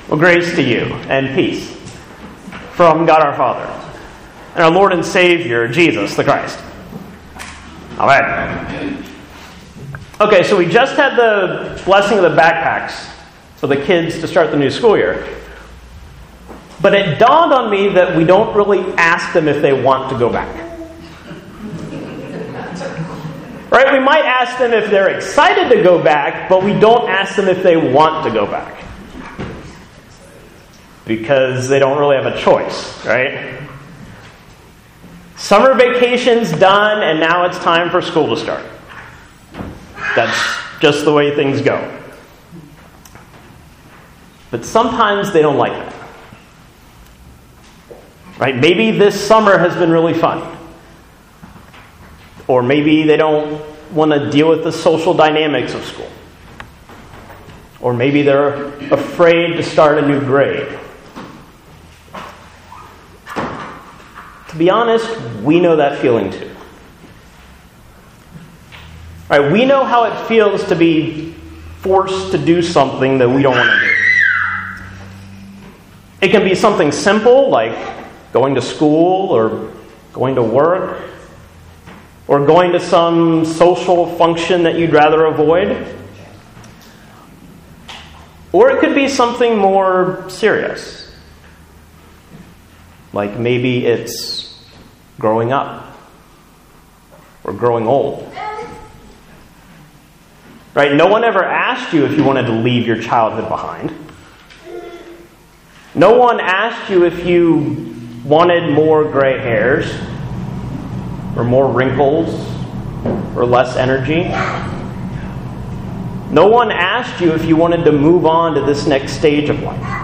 Well, grace to you and peace from God our Father and our Lord and Savior, Jesus the Christ. Amen. Okay, so we just had the blessing of the backpacks for the kids to start the new school year. But it dawned on me that we don't really ask them if they want to go back. Right? We might ask them if they're excited to go back, but we don't ask them if they want to go back. Because they don't really have a choice, right? Summer vacation's done, and now it's time for school to start. That's just the way things go. But sometimes they don't like it. Right? Maybe this summer has been really fun. Or maybe they don't want to deal with the social dynamics of school. Or maybe they're afraid to start a new grade. To be honest, we know that feeling too. Right? We know how it feels to be forced to do something that we don't want to do. It can be something simple like going to school or going to work or going to some social function that you'd rather avoid. Or it could be something more serious. Like maybe it's growing up or growing old. Right? No one ever asked you if you wanted to leave your childhood behind. No one asked you if you wanted more gray hairs or more wrinkles or less energy. No one asked you if you wanted to move on to this next stage of life.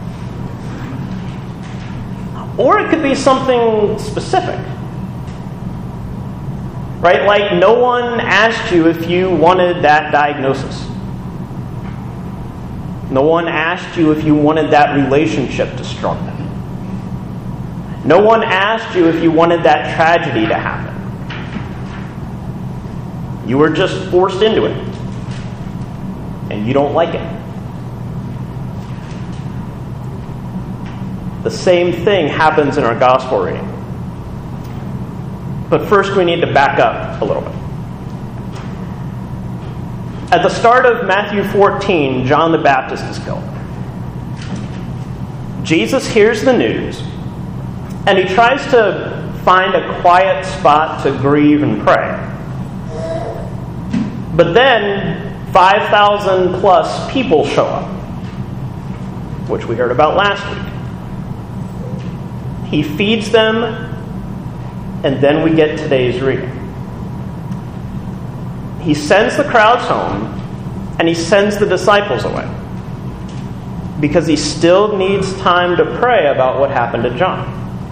Or it could be something specific. Right? Like no one asked you if you wanted that diagnosis. No one asked you if you wanted that relationship to struggle. No one asked you if you wanted that tragedy to happen. You were just forced into it. And you don't like it. The same thing happens in our gospel reading. But first we need to back up a little bit. At the start of Matthew 14, John the Baptist is killed. Jesus hears the news, and he tries to find a quiet spot to grieve and pray. But then 5,000 plus people show up, which we heard about last week. He feeds them, and then we get today's reading. He sends the crowds home, and he sends the disciples away. Because he still needs time to pray about what happened to John.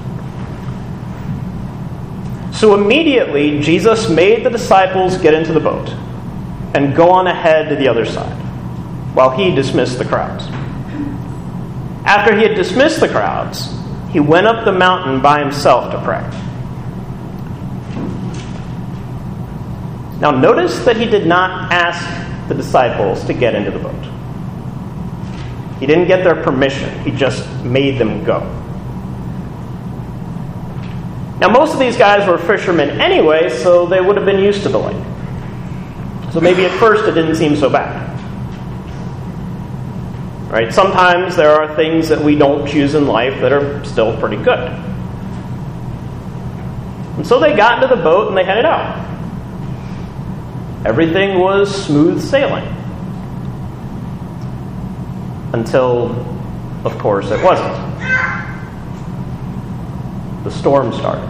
So immediately, Jesus made the disciples get into the boat and go on ahead to the other side, while he dismissed the crowds. After he had dismissed the crowds, he went up the mountain by himself to pray. Now notice that he did not ask the disciples to get into the boat. He didn't get their permission. He just made them go. Now most of these guys were fishermen anyway, so they would have been used to the lake. So maybe at first it didn't seem so bad. Right? Sometimes there are things that we don't choose in life that are still pretty good. And so they got into the boat and they headed out. Everything was smooth sailing. Until, of course, it wasn't. The storm started.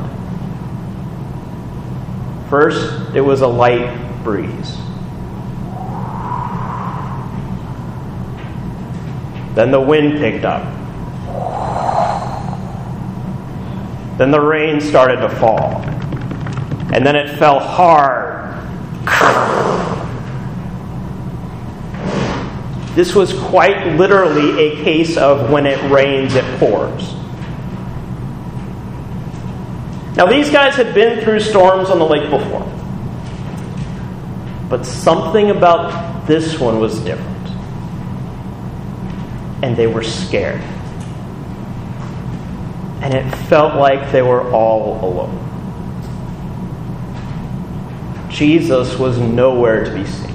First, it was a light breeze. Then the wind picked up. Then the rain started to fall. And then it fell hard. This was quite literally a case of when it rains, it pours. Now these guys had been through storms on the lake before. But something about this one was different. and they were scared. And it felt like they were all alone. Jesus was nowhere to be seen.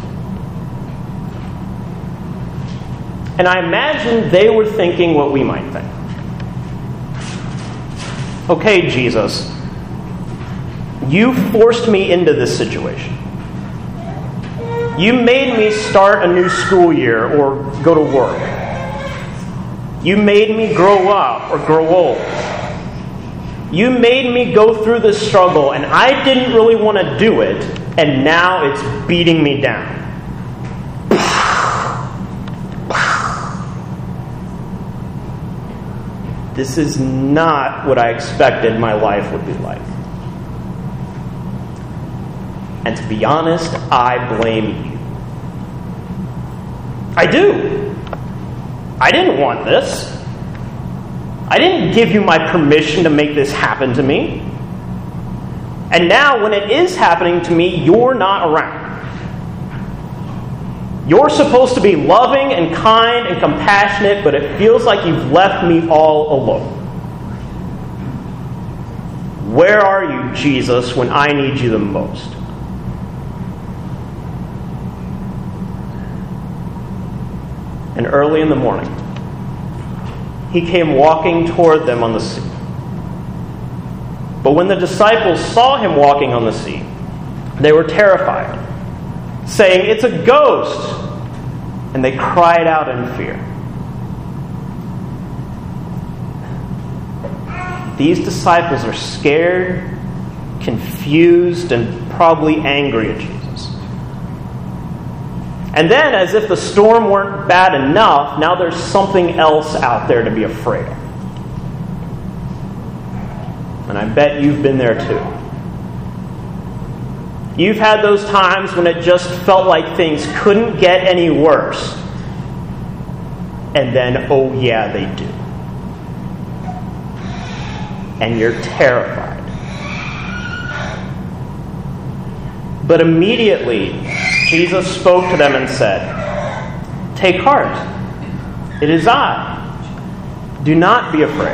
And I imagine they were thinking what we might think. Okay, Jesus, you forced me into this situation. You made me start a new school year or go to work. You made me grow up or grow old. You made me go through this struggle, and I didn't really want to do it, and now it's beating me down. This is not what I expected my life would be like. And to be honest, I blame you. I do. I didn't want this. I didn't give you my permission to make this happen to me. And now when it is happening to me, you're not around. You're supposed to be loving and kind and compassionate, but it feels like you've left me all alone. Where are you, Jesus, when I need you the most? And early in the morning, he came walking toward them on the sea. But when the disciples saw him walking on the sea, they were terrified, saying, "It's a ghost!" And they cried out in fear. These disciples are scared, confused, and probably angry at Jesus. And then, as if the storm weren't bad enough, now there's something else out there to be afraid of. And I bet you've been there too. You've had those times when it just felt like things couldn't get any worse. And then, oh yeah, they do. And you're terrified. But immediately, Jesus spoke to them and said, "Take heart. It is I. Do not be afraid."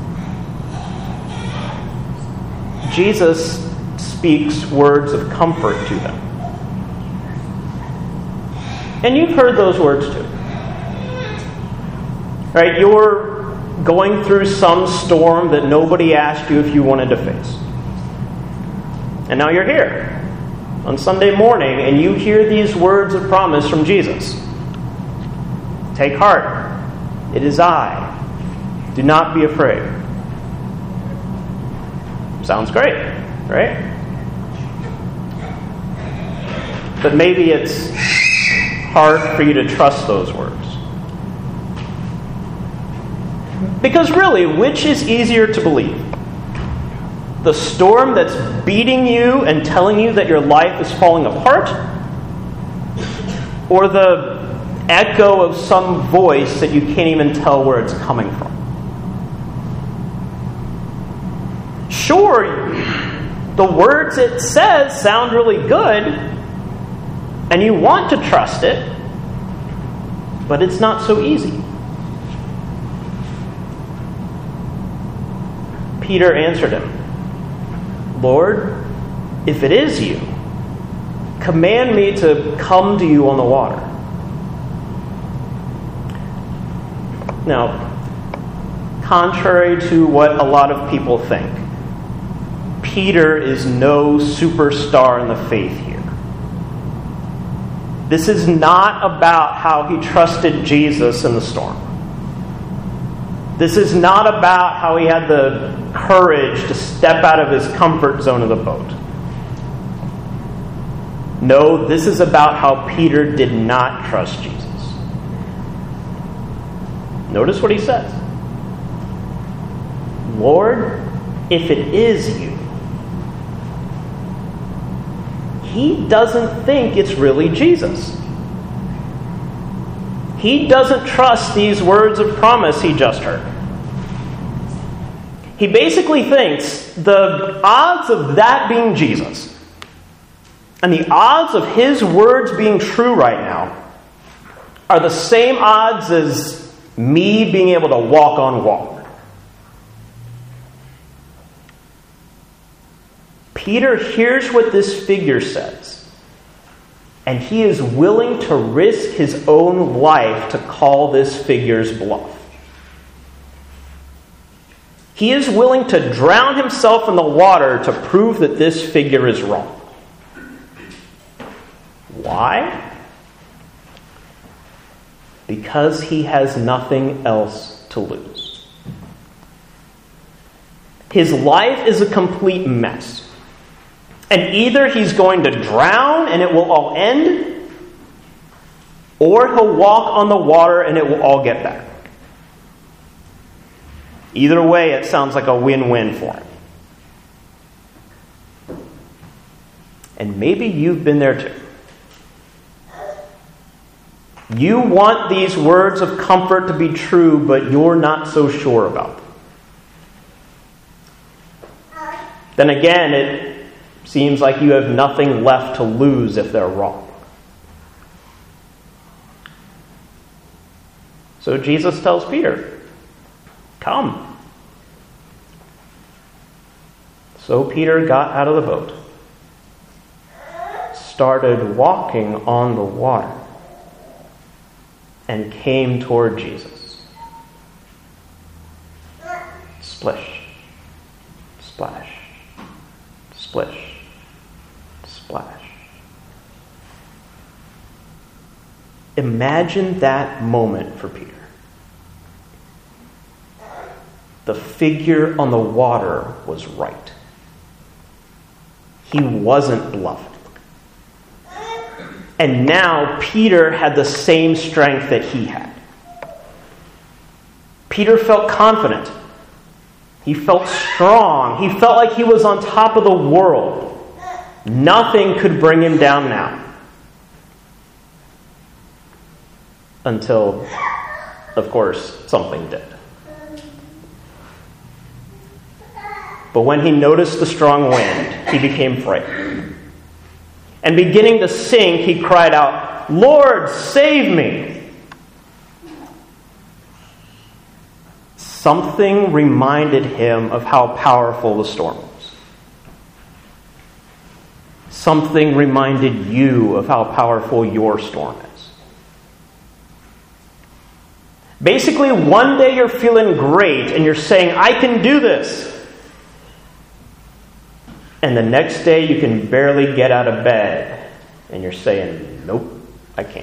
Jesus speaks words of comfort to them. And you've heard those words too. Right? You're going through some storm that nobody asked you if you wanted to face. And now you're here on Sunday morning, and you hear these words of promise from Jesus. Take heart. It is I. Do not be afraid. Sounds great, right? But maybe it's hard for you to trust those words. Because really, which is easier to believe? The storm that's beating you and telling you that your life is falling apart? Or the echo of some voice that you can't even tell where it's coming from? Sure, the words it says sound really good, and you want to trust it, but it's not so easy. Peter answered him, "Lord, if it is you, command me to come to you on the water." Now, contrary to what a lot of people think, Peter is no superstar in the faith here. This is not about how he trusted Jesus in the storm. This is not about how he had the courage to step out of his comfort zone of the boat. No, this is about how Peter did not trust Jesus. Notice what he says. "Lord, if it is you." He doesn't think it's really Jesus. He doesn't trust these words of promise he just heard. He basically thinks the odds of that being Jesus and the odds of his words being true right now are the same odds as Me being able to walk on water. Peter hears what this figure says, and he is willing to risk his own life to call this figure's bluff. He is willing to drown himself in the water to prove that this figure is wrong. Why? Because he has nothing else to lose. His life is a complete mess. And either he's going to drown and it will all end, or he'll walk on the water and it will all get better. Either way, it sounds like a win-win for him. And maybe you've been there too. You want these words of comfort to be true, but you're not so sure about them. Then again, it seems like you have nothing left to lose if they're wrong. So Jesus tells Peter, "Come." So Peter got out of the boat, started walking on the water, and came toward Jesus. Splish, splash, splish, splash. Imagine that moment for Peter. The figure on the water was right. He wasn't bluffing. And now Peter had the same strength that he had. Peter felt confident. He felt strong. He felt like he was on top of the world. Nothing could bring him down now. Until, of course, something did. But when he noticed the strong wind, he became frightened. And beginning to sink, he cried out, "Lord, save me!" Something reminded him of how powerful the storm was. Something reminded you of how powerful your storm is. Basically, one day you're feeling great and you're saying, "I can do this." And the next day you can barely get out of bed and you're saying, "Nope, I can't."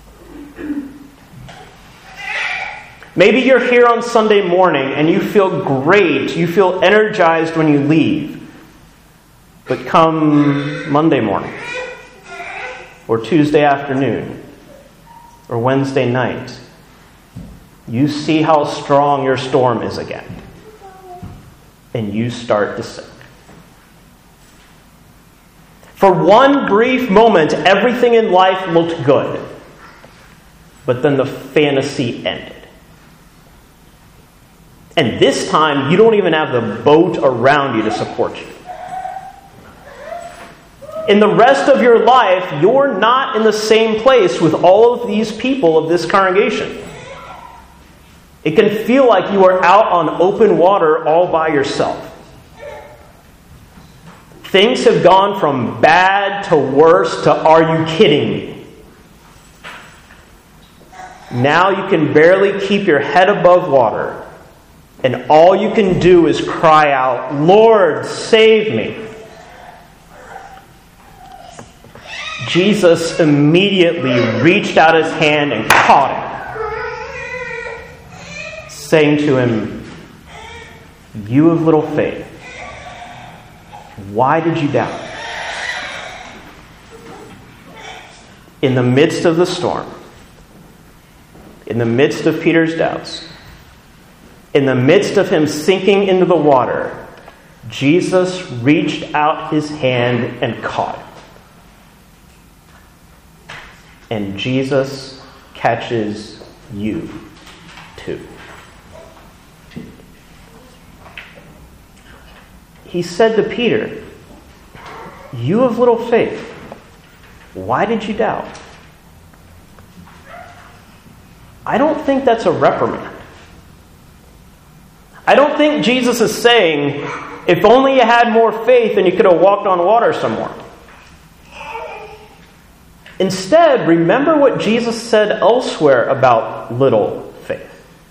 Maybe you're here on Sunday morning and you feel great, you feel energized when you leave. But come Monday morning, or Tuesday afternoon, or Wednesday night, you see how strong your storm is again. And you start to sink. For one brief moment, everything in life looked good. But then the fantasy ended. And this time, you don't even have the boat around you to support you. In the rest of your life, you're not in the same place with all of these people of this congregation. It can feel like you are out on open water all by yourself. Things have gone from bad to worse to "are you kidding me?" Now you can barely keep your head above water, and all you can do is cry out, "Lord, save me." Jesus immediately reached out his hand and caught him, saying to him, "You of little faith, why did you doubt?" In the midst of the storm, in the midst of Peter's doubts, in the midst of him sinking into the water, Jesus reached out his hand and caught him. And Jesus catches you too. He said to Peter, "You of little faith, why did you doubt?" I don't think that's a reprimand. I don't think Jesus is saying, if only you had more faith and you could have walked on water somewhere. Instead, remember what Jesus said elsewhere about little faith.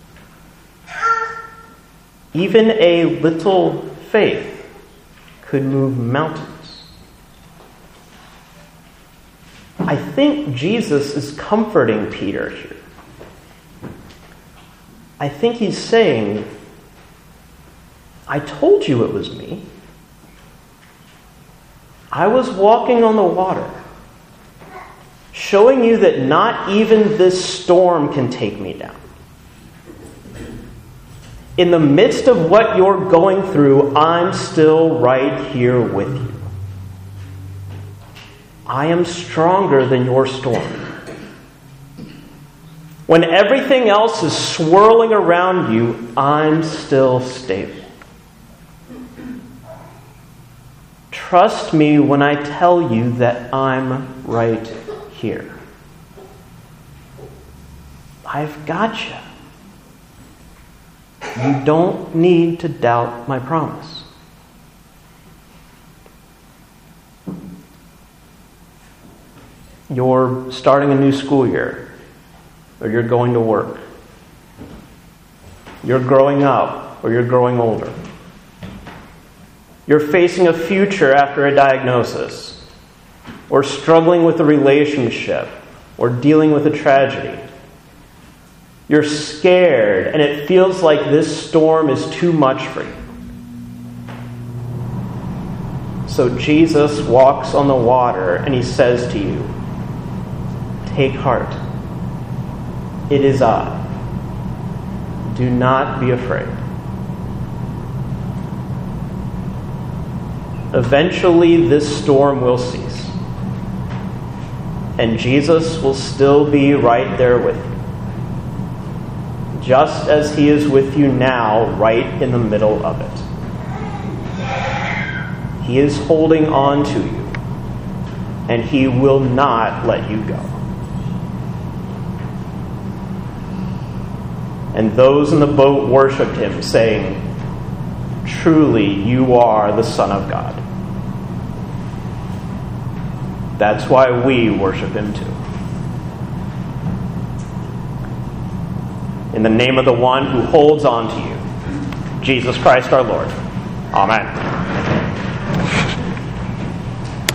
Even a little faith could move mountains. I think Jesus is comforting Peter here. I think he's saying, I told you it was me. I was walking on the water, showing you that not even this storm can take me down. In the midst of what you're going through, I'm still right here with you. I am stronger than your storm. When everything else is swirling around you, I'm still stable. Trust me when I tell you that I'm right here. I've got you. You don't need to doubt my promise. You're starting a new school year, or you're going to work. You're growing up, or you're growing older. You're facing a future after a diagnosis, or struggling with a relationship, or dealing with a tragedy. You're scared, and it feels like this storm is too much for you. So Jesus walks on the water, and he says to you, take heart. It is I. Do not be afraid. Eventually, this storm will cease. And Jesus will still be right there with you. Just as he is with you now, right in the middle of it. He is holding on to you. And he will not let you go. And those in the boat worshipped him, saying, truly, you are the Son of God. That's why we worship him too. In the name of the one who holds on to you, Jesus Christ our Lord. Amen.